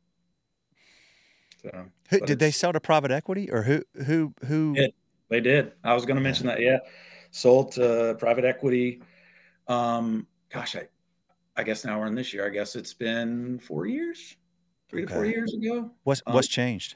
So, who, did they sell to private equity or who, who, who? It, they did. I was going to mention yeah. that. Yeah. Sold to private equity. Um, gosh, I, I guess now we're in this year. I guess it's been four years, three okay. to four years ago. What's, um, what's changed?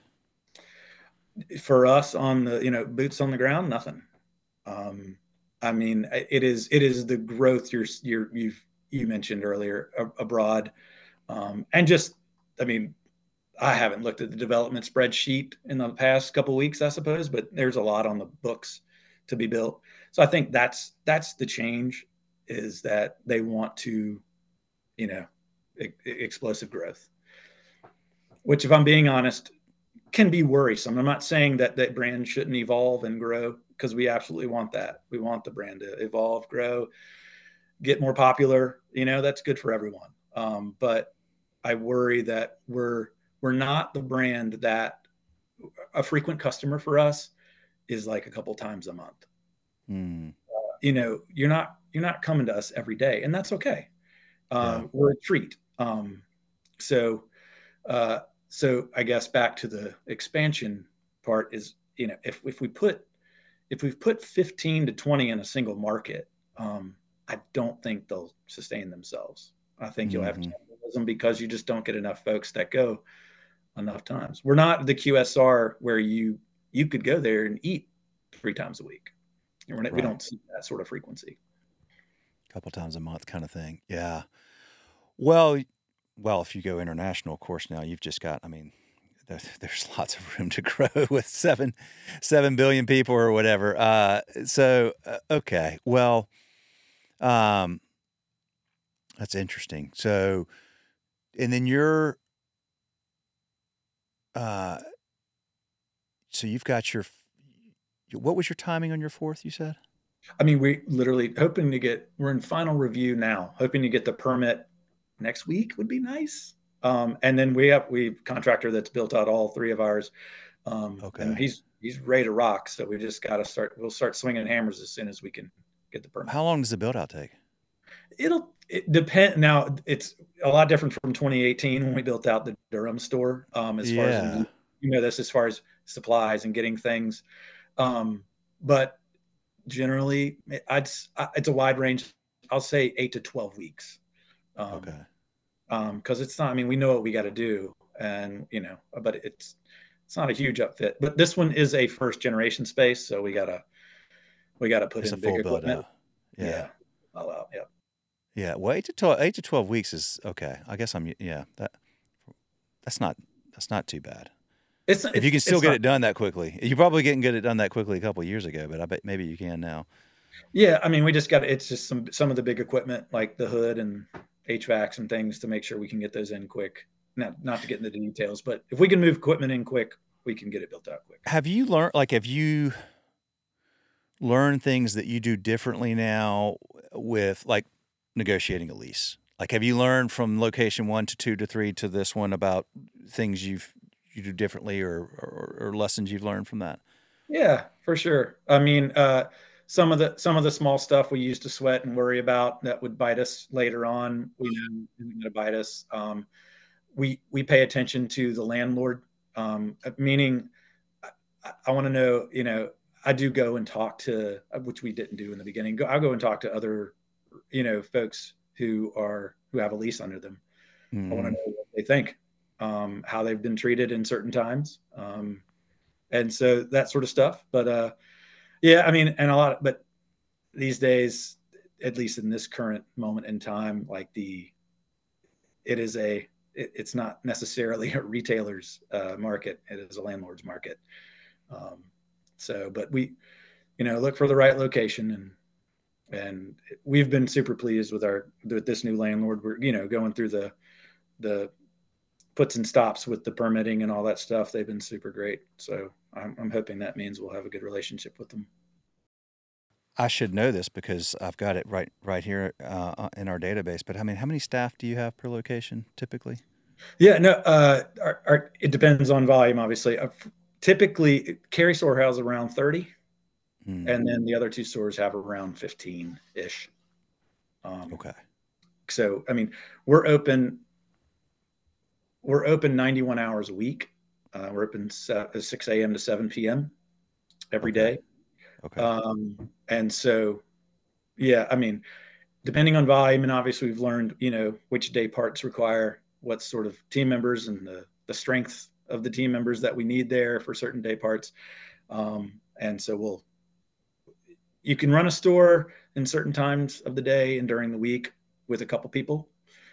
For us on the, you know, boots on the ground, nothing. Um, I mean, it is, it is the growth you're, you're, you've, you mentioned earlier abroad. Um, and just, I mean, I haven't looked at the development spreadsheet in the past couple of weeks, I suppose, but there's a lot on the books to be built. So I think that's, that's the change, is that they want to, you know, e- explosive growth, which, if I'm being honest, can be worrisome. I'm not saying that that brand shouldn't evolve and grow, because we absolutely want that. We want the brand to evolve, grow, get more popular. You know, that's good for everyone. Um, but I worry that we're, we're not the brand that a frequent customer for us is like a couple times a month. Mm. Uh, you know, you're not, you're not coming to us every day, and that's okay. Um, yeah. We're a treat. Um, so, uh, so I guess back to the expansion part is, you know, if, if we put, if we've put fifteen to twenty in a single market, um, I don't think they'll sustain themselves. I think you'll mm-hmm. have cannibalism, because you just don't get enough folks that go enough times. We're not the Q S R where you, you could go there and eat three times a week. We're not, right. We don't see that sort of frequency. A couple times a month kind of thing. Yeah. Well, well, if you go international, of course, now you've just got, I mean, there's, there's lots of room to grow with seven, seven billion people or whatever. Uh, so, uh, okay. Well, um, that's interesting. So, and then you're, uh, so you've got your, what was your timing on your fourth, you said? I mean, we literally hoping to get, we're in final review now, hoping to get the permit next week would be nice. Um, and then we have, we contractor that's built out all three of ours. Um, okay. And he's, he's ready to rock. So we just got to start, we'll start swinging hammers as soon as we can get the permit. How long does the build out take? It'll it depend. Now it's a lot different from twenty eighteen when we built out the Durham store. Um, as far as Yeah. you know, this as far as supplies and getting things. Um, but generally, I'd it's a wide range. I'll say eight to twelve weeks. Um, Okay. um, because it's not. I mean, we know what we got to do, and you know, but it's it's not a huge upfit. But this one is a first generation space, so we gotta we gotta put It's a in big full build equipment. out. Yeah. Yeah, all out. Yeah. Yeah. Well, eight to twelve, eight to twelve weeks is okay. I guess I'm, yeah, that, that's not, that's not too bad. It's If you it's can still it's get not. it done that quickly, you're probably getting good at done that quickly a couple of years ago, but I bet maybe you can now. Yeah, I mean, we just got it's just some some of the big equipment like the hood and H V A Cs and things to make sure we can get those in quick. Not not to get into the details, but if we can move equipment in quick, we can get it built out quick. Have you learned, like, have you learned things that you do differently now with like negotiating a lease? Like, have you learned from location one to two to three to this one about things you've, you do differently or, or, or lessons you've learned from that? Yeah, for sure. I mean, uh, some of the some of the small stuff we used to sweat and worry about that would bite us later on, we know isn't going to bite us. Um, we we pay attention to the landlord, um, meaning I, I want to know, you know, I do go and talk to, which we didn't do in the beginning. Go, I'll go and talk to other, you know, folks who are who have a lease under them. I want to Mm-hmm. know what they think, um, how they've been treated in certain times, um, and so that sort of stuff. But uh, yeah, I mean, and a lot. Of, but these days, at least in this current moment in time, like the it is a it, it's not necessarily a retailer's uh, market. It is a landlord's market. Um, so, but we, you know, look for the right location, and and we've been super pleased with our with this new landlord. We're you know going through the the puts and stops with the permitting and all that stuff. They've been super great. So I'm, I'm hoping that means we'll have a good relationship with them. I should know this because I've got it right right here uh, in our database. But I mean, how many staff do you have per location typically? Yeah, no, uh, our, our, it depends on volume, obviously. Uh, typically, Cary store has around thirty, Hmm. and then the other two stores have around fifteen ish. Um, Okay. so, I mean, we're open. We're open ninety-one hours a week. Uh, we're open six a m to seven p m every Okay. day. Okay. Um, and so, yeah, I mean, depending on volume, and obviously we've learned, you know, which day parts require what sort of team members and the, the strength of the team members that we need there for certain day parts. Um, and so we'll, you can run a store in certain times of the day and during the week with a couple people.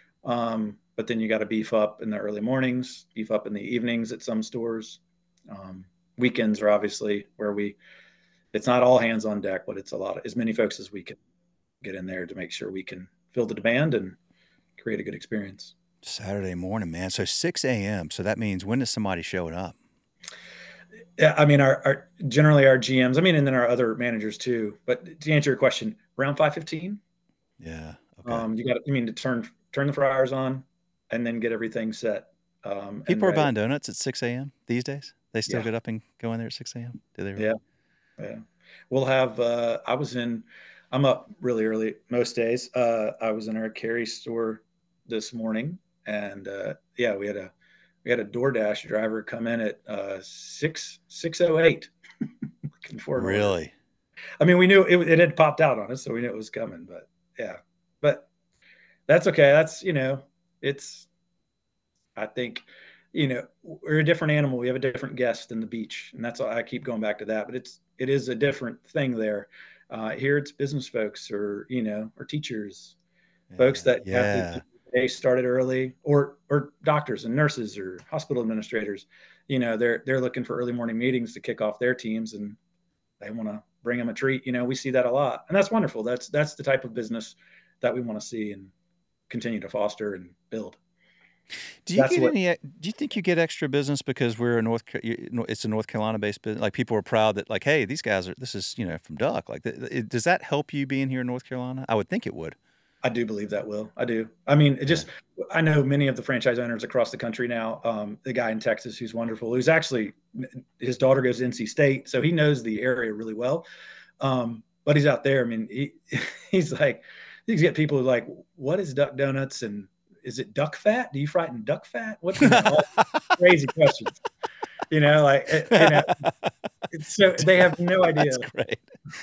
Um, but then you got to beef up in the early mornings, beef up in the evenings at some stores. Um, weekends are obviously where we, it's not all hands on deck, but it's a lot of, as many folks as we can get in there to make sure we can fill the demand and create a good experience. Saturday morning, man. So six a m. So that means when is somebody showing up? Yeah, I mean, our, our generally our G Ms. I mean, and then our other managers too. But to answer your question, around five fifteen. Yeah. Okay. Um, you got. I mean, to turn turn the fryers on, and then get everything set um, and People are ready. buying donuts at six a m these days. They still Yeah, get up and go in there at six a m. Do they really? yeah, yeah. We'll have. Uh, I was in. I'm up really early most days. Uh, I was in our Cary store this morning, and uh, yeah, we had a we had a DoorDash driver come in at uh, six six oh eight looking for an order. Really? I mean, we knew it, it had popped out on us, so we knew it was coming. But yeah, but that's okay. That's you know, it's. I think, you know, we're a different animal. We have a different guest than the beach, and that's all. I keep going back to that. But it's it is a different thing there. Uh, here, it's business folks, or you know, or teachers, folks Yeah. that have to Yeah. they started early, or or doctors and nurses or hospital administrators. You know, they're they're looking for early morning meetings to kick off their teams, and they want to bring them a treat. You know, we see that a lot, and that's wonderful. That's that's the type of business that we want to see and continue to foster and build. Do you That's get what any? Do you think you get extra business because we're a North? Ca- you know, it's a North Carolina based business. Like people are proud that, like, hey, these guys are. This is you know from Duck. Like, th- it, does that help you being here in North Carolina? I would think it would. I do believe that will. I do. I mean, it Yeah. just I know many of the franchise owners across the country now. Um, the guy in Texas who's wonderful, who's actually his daughter goes to N C State, so he knows the area really well. Um, but he's out there. I mean, he, he's like, you get people who are like, what is duck donuts? And is it duck fat? Do you fry it in duck fat? What, you know, all crazy questions, you know, like, you know, so they have no idea. That's great.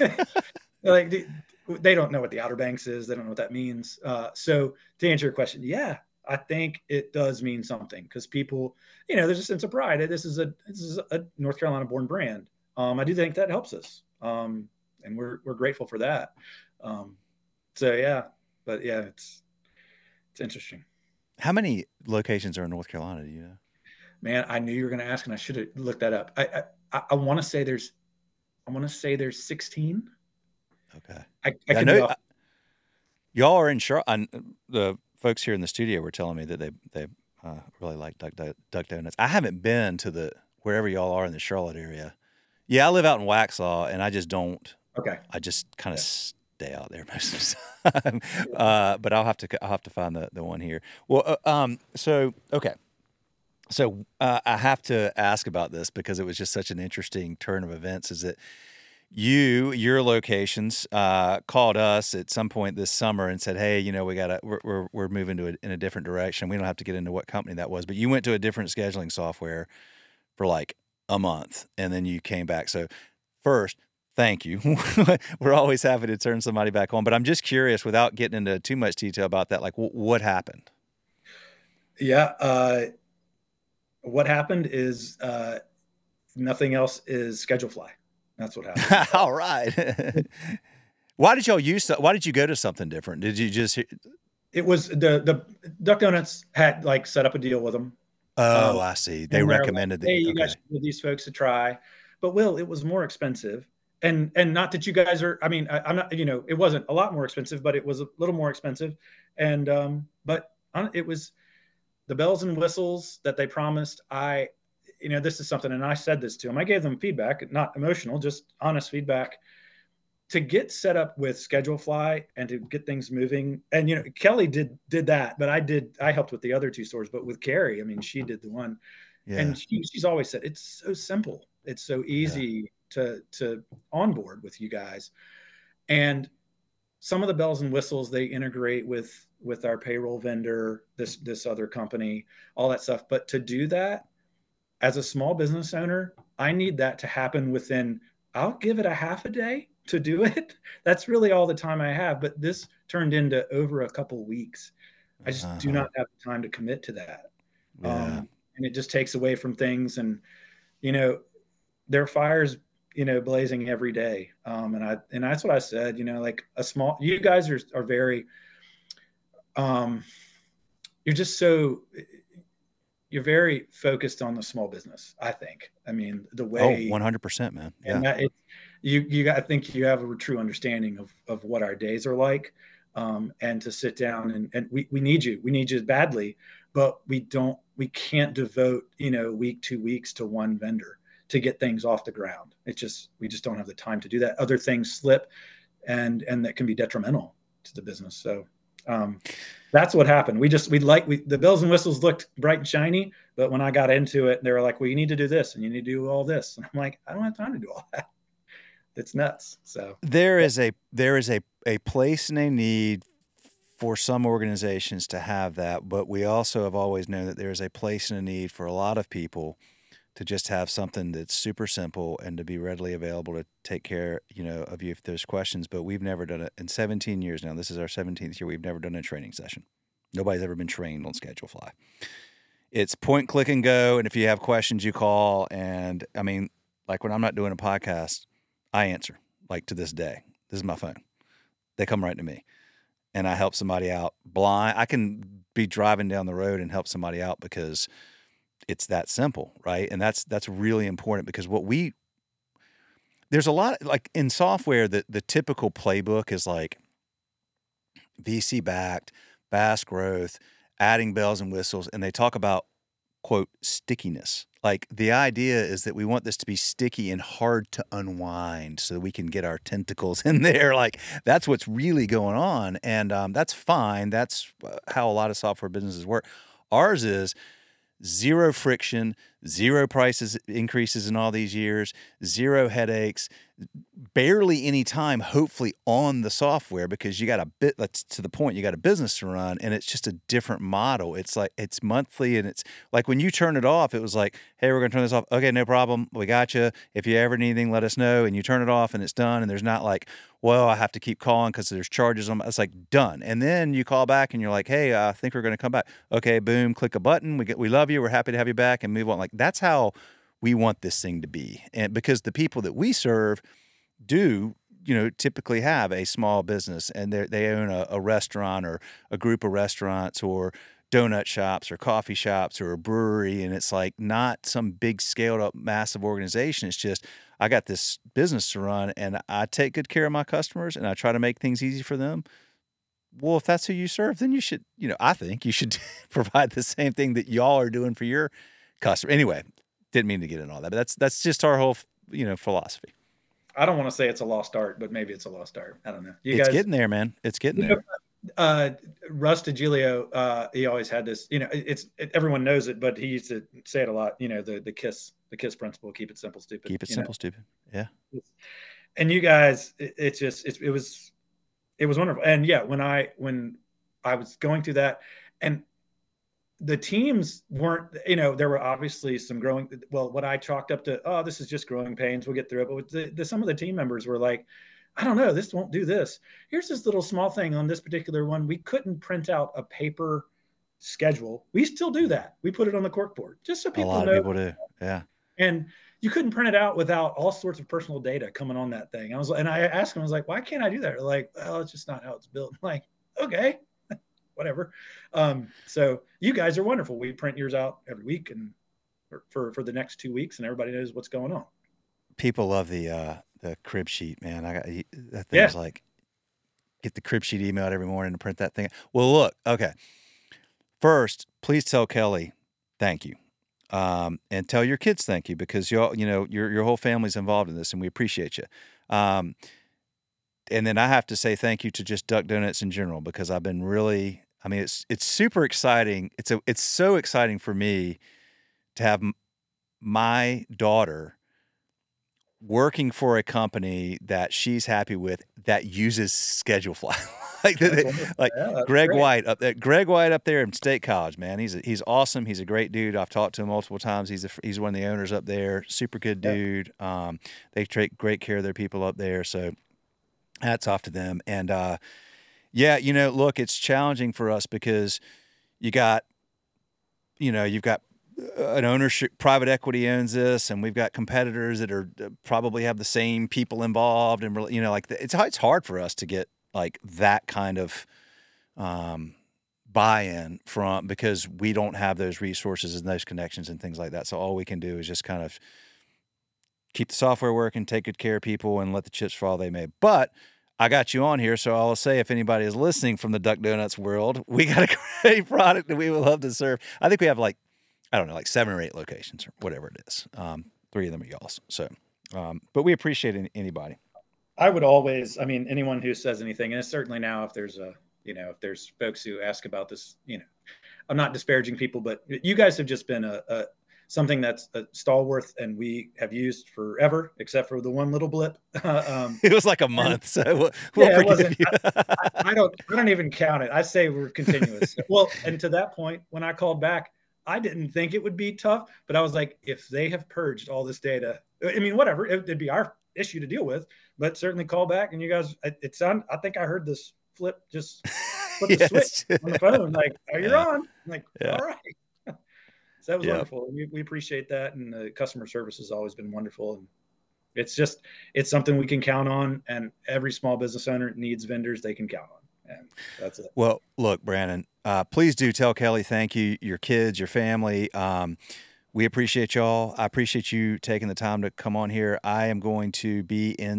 Like they, they don't know what the Outer Banks is. They don't know what that means. Uh, so to answer your question, yeah, I think it does mean something because people, you know, there's a sense of pride. This is a this is a North Carolina born brand. Um, I do think that helps us, um, and we're we're grateful for that. Um, so yeah, but yeah, it's it's interesting. How many locations are in North Carolina? Do you know? Man, I knew you were going to ask, and I should have looked that up. I I, I want to say there's I want to say there's sixteen. Okay, I, I yeah, could I be know, off. I, y'all are in Charlotte. The folks here in the studio were telling me that they they uh, really like duck, duck duck donuts. I haven't been to the wherever y'all are in the Charlotte area. Yeah, I live out in Waxhaw, and I just don't. Okay. I just kind of Yeah. stay out there most of the time. uh, but I'll have to I'll have to find the the one here. Well, uh, um, so okay, so uh, I have to ask about this because it was just such an interesting turn of events. Is that you your locations uh, called us at some point this summer and said, "Hey, you know, we got to we're, we're we're moving to a, in a different direction. We don't have to get into what company that was, but you went to a different scheduling software for like a month, and then you came back. So first, thank you. We're always happy to turn somebody back on, but I'm just curious, without getting into too much detail about that, like w- what happened? Yeah. Uh, what happened is uh, nothing else is ScheduleFly. That's what happened. All right. Why did y'all use? Why did you go to something different? Did you just? It was the the Duck Donuts had like set up a deal with them. Oh, Um, I see. They and they're like, recommended that. hey, You, you okay. guys should give these folks a try. But Will, it was more expensive. And and not that you guys are, I mean, I, I'm not, you know, it wasn't a lot more expensive, but it was a little more expensive. And um, but on, it was the bells and whistles that they promised. I, you know, this is something, and I said this to them. I gave them feedback, not emotional, just honest feedback. To get set up with ScheduleFly and to get things moving, and you know, Kelly did did that, but I did I helped with the other two stores. But with Carrie, I mean, she did the one, Yeah. and she, she's always said it's so simple, it's so easy yeah. to to onboard with you guys, and some of the bells and whistles they integrate with with our payroll vendor, this this other company, all that stuff. But to do that as a small business owner, I need that to happen within. I'll give it a half a day to do it. That's really all the time I have. But this turned into over a couple weeks. I just uh-huh. do not have the time to commit to that. Yeah. Um, and it just takes away from things. And, you know, there are fires, you know, blazing every day. Um, and I, and that's what I said, you know, like a small, you guys are, are very, um, you're just so, you're very focused on the small business, I think. I mean, the way. Oh, one hundred percent, man. Yeah. And that it, you, you, I think you have a true understanding of, of what our days are like. Um, and to sit down and, and we, we need you, we need you badly, but we don't, we can't devote, you know, week, two weeks to one vendor to get things off the ground. It's just, we just don't have the time to do that. Other things slip and, and that can be detrimental to the business. So, um, that's what happened. We just, we like, we, the bells and whistles looked bright and shiny, but when I got into it, they were like, well, you need to do this and you need to do all this. And I'm like, I don't have time to do all that. It's nuts. So there is a, there is a, a place and a need for some organizations to have that, but we also have always known that there is a place and a need for a lot of people to just have something that's super simple and to be readily available to take care, you know, of you if there's questions. But we've never done it in seventeen years now. This is our seventeenth year. We've never done a training session. Nobody's ever been trained on ScheduleFly. It's point, click, and go. And if you have questions, you call. And I mean, like when I'm not doing a podcast, I answer, like to this day. This is my phone. They come right to me. And I help somebody out blind. I can be driving down the road and help somebody out because it's that simple, right? And that's that's really important because what we there's a lot like in software that the typical playbook is like V C backed, fast growth, adding bells and whistles, and they talk about quote stickiness. Like the idea is that we want this to be sticky and hard to unwind so that we can get our tentacles in there. Like that's what's really going on, and um, that's fine. That's how a lot of software businesses work. Ours is zero friction, zero prices increases in all these years, zero headaches, barely any time, hopefully, on the software because you got a bit, that's to the point, you got a business to run and it's just a different model. It's like, it's monthly and it's like when you turn it off, it was like, hey, we're going to turn this off. Okay, no problem. We got you. If you ever need anything, let us know. And you turn it off and it's done. And there's not like, well, I have to keep calling because there's charges on. It's like done. And then you call back and you're like, hey, I think we're going to come back. Okay, boom, click a button. We get, we love you. We're happy to have you back and move on. Like that's how we want this thing to be. And because the people that we serve do, you know, typically have a small business and they they own a, a restaurant or a group of restaurants or donut shops or coffee shops or a brewery. And it's like not some big scaled up massive organization. It's just, I got this business to run and I take good care of my customers and I try to make things easy for them. Well, if that's who you serve, then you should, you know, I think you should provide the same thing that y'all are doing for your customer. Anyway, didn't mean to get into all that, but that's, that's just our whole, you know, philosophy. I don't want to say it's a lost art, but maybe it's a lost art. I don't know. You it's guys, getting there, man. It's getting there. Know, uh, Russ DiGilio, uh, he always had this, you know, it's, it, everyone knows it, but he used to say it a lot, you know, the, the KISS, the KISS principle, keep it simple, stupid. Keep it simple, know? stupid. Yeah. And you guys, it, it's just, it, it was, it was wonderful. And yeah, when I, when I was going through that and the teams weren't, you know, there were obviously some growing, well, what I chalked up to, oh, this is just growing pains. We'll get through it. But the, the, some of the team members were like, I don't know, this won't do this. Here's this little small thing on this particular one. We couldn't print out a paper schedule. We still do that. We put it on the cork board just so people know. A lot of people do. Yeah. And you couldn't print it out without all sorts of personal data coming on that thing. I was, and I asked them, I was like, why can't I do that? They're like, well, it's just not how it's built. I'm like, okay. Whatever. Um, so you guys are wonderful. We print yours out every week and for, for the next two weeks and everybody knows what's going on. People love the, uh, the crib sheet, man. I got that thing's yeah. like get the crib sheet emailed every morning to print that thing. Well, look, okay. First, please tell Kelly, thank you. Um, and tell your kids, thank you, because y'all, you know, your, your whole family's involved in this and we appreciate you. Um, and then I have to say thank you to just Duck Donuts in general, because I've been really, I mean, it's it's super exciting. It's a it's so exciting for me to have m- my daughter working for a company that she's happy with that uses Schedulefly. like the, like yeah, Greg great. White up there. Greg White up there in State College, man. He's a, he's awesome. He's a great dude. I've talked to him multiple times. He's a, he's one of the owners up there. Super good dude. Yeah. Um, they take great care of their people up there. So hats off to them. And uh, yeah, you know, look, it's challenging for us because you got, you know, you've got an ownership, private equity owns this, and we've got competitors that are probably have the same people involved, and you know, like it's it's hard for us to get like that kind of um, buy-in from because we don't have those resources and those connections and things like that. So all we can do is just kind of keep the software working, take good care of people, and let the chips fall they may. But I got you on here, so I'll say if anybody is listening from the Duck Donuts world, we got a great product that we would love to serve. I think we have like, I don't know, like seven or eight locations or whatever it is. Um, three of them are y'all's. So, um, but we appreciate any, anybody. I would always, I mean, anyone who says anything, and certainly now if there's a, you know, if there's folks who ask about this, you know, I'm not disparaging people, but you guys have just been a, a something that's a stalwart and we have used forever, except for the one little blip. um, it was like a month. And, so we'll, we'll yeah, it wasn't, I, I don't, I don't even count it. I say we're continuous. Well, and to that point, when I called back, I didn't think it would be tough, but I was like, if they have purged all this data, I mean, whatever, it, it'd be our issue to deal with, but certainly call back. And you guys, it, it sound, I think I heard this flip, just flip the yes. switch on the phone. Like, are you yeah. on? I'm like, yeah. all right. So that was yep. wonderful. We, we appreciate that. And the customer service has always been wonderful. And it's just, it's something we can count on. And every small business owner needs vendors they can count on. And that's it. Well, look, Brandon, uh, please do tell Kelly, thank you, your kids, your family. Um, we appreciate y'all. I appreciate you taking the time to come on here. I am going to be in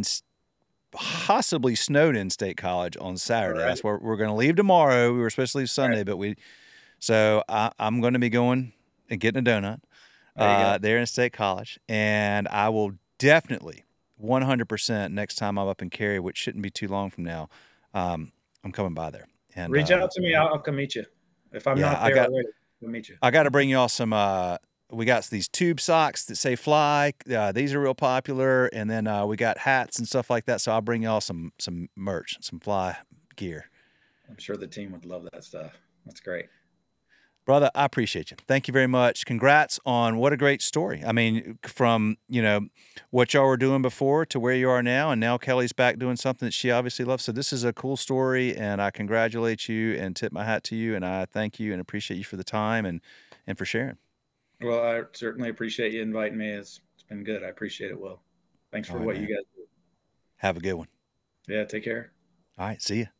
possibly Snowden State College on Saturday. Right. That's where we're going to leave tomorrow. We were supposed to leave Sunday, right. but we, so I, I'm going to be going and getting a donut there, uh, there in State College. And I will definitely one hundred percent next time I'm up in Cary, which shouldn't be too long from now. Um, I'm coming by there. And reach uh, out to me. I'll, I'll come meet you. If I'm yeah, not there I got, already, I'll meet you. I got to bring y'all some, uh, we got these tube socks that say fly. Uh, these are real popular. And then uh, we got hats and stuff like that. So I'll bring y'all some some merch, some fly gear. I'm sure the team would love that stuff. That's great. Brother, I appreciate you. Thank you very much. Congrats on what a great story. I mean, from, you know, what y'all were doing before to where you are now, and now Kelly's back doing something that she obviously loves. So this is a cool story, and I congratulate you and tip my hat to you, and I thank you and appreciate you for the time and, and for sharing. Well, I certainly appreciate you inviting me. It's, it's been good. I appreciate it, Will. Thanks for All right, what man. you guys do. Have a good one. Yeah, take care. All right, see you.